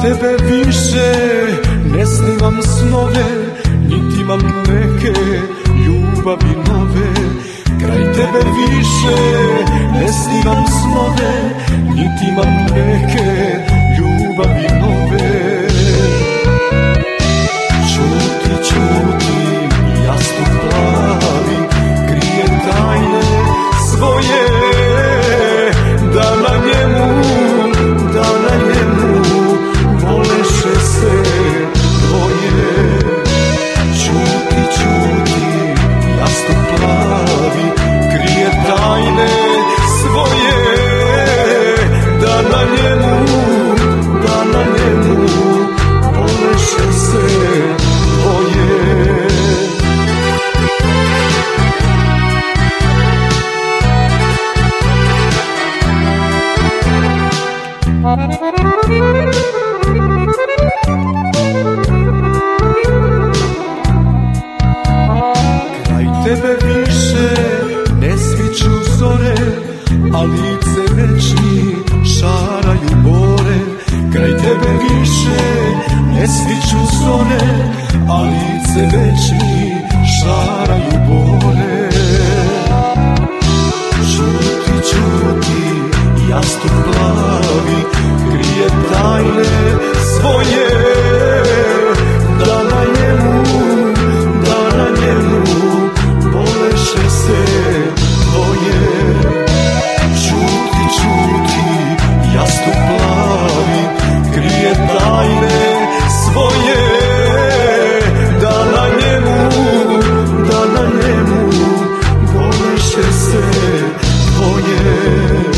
tebe više ne snivam snove, niti imam neke ljubavi nove. Kraj tebe više ne snivam snove, niti imam neke ljubavi nove. Ćuti, ćuti, jastuk plavi, krije tajne svoje, da na njemu voleše se dvoje. Ćuti, ćuti, jastuk plavi, krije tajne svoje, da na njemu voleše se dvoje. Kraj tebe više ne sviću zore, a lice večni šaraju bore. Kraj tebe više ne sviću zore, a lice večni šaraju bore. Ćuti, ćuti, jastuk plavi, krije tajne svoje, da na njemu voleše se dvoje. Ćuti, ćuti, jastuk plavi, krije tajne svoje, da na njemu voleše se dvoje.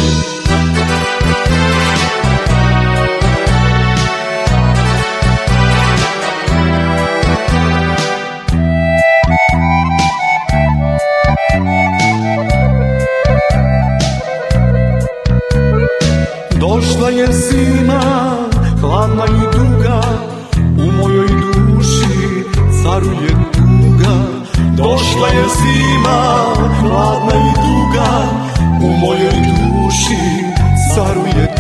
Došla je zima, hladna i duga, u mojoj duši caruje tuga. Došla je zima, hladna i duga, u mojoj duši caruje